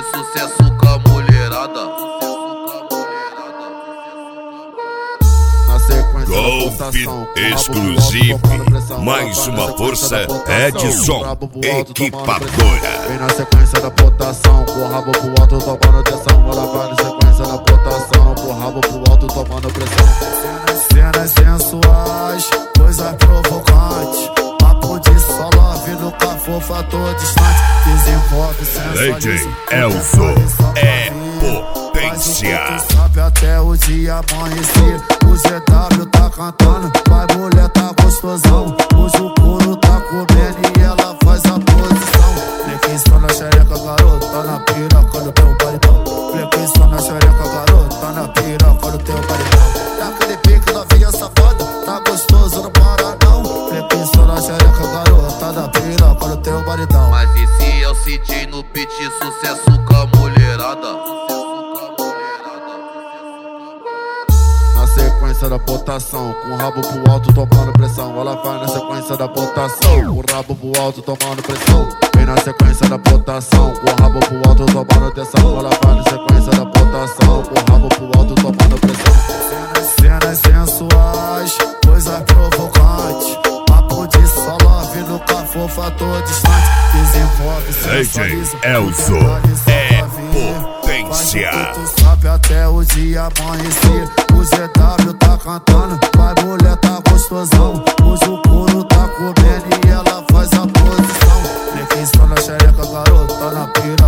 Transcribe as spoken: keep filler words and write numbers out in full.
sucesso com a mulherada. Golpe exclusivo, mais uma força Edson Equipadora. Vem na sequência da botação, com o rabo pro alto tomando pressão. Ela vai na sequência da botação, com o rabo pro alto tomando pressão. Cenas sensuais, coisas provocantes, papo de solo, vindo com a fofa toda distante. Desenvolve D J Elzo é potência. Sabe até o dia amanhecer. O G W tá cantando, vai mulher tá gostosão. Hoje o couro tá comendo e ela faz a posição. Flequinho na xereca, garota, na piroca do teu baritão. Flequinho na xereca, garota, na piroca do teu baritão. Tá aquele pique da via safada, tá gostoso, não para não. Flequinho na xereca, garota, na piroca do teu baritão. Mas e se eu sentir no beat sucesso com a mulherada? Na sequência da botação, com o rabo pro alto tomando pressão. Ela vai na sequência da botação, com o rabo pro alto tomando pressão. Vem na sequência da botação, com o rabo pro alto tomando pressão. Ela vai na sequência da botação, com o rabo pro alto tomando pressão. Cenas sensuais, coisas provocantes, papo de solo, vindo com a fofa toda distante. Desenvolve D J Elzo é potência. Tu sabe até o dia amanhecer. O G W tá cantando, vai mulher tá gostosão. Hoje o couro tá comendo e ela faz a posição. Flequinho na xereca, garota, na pira.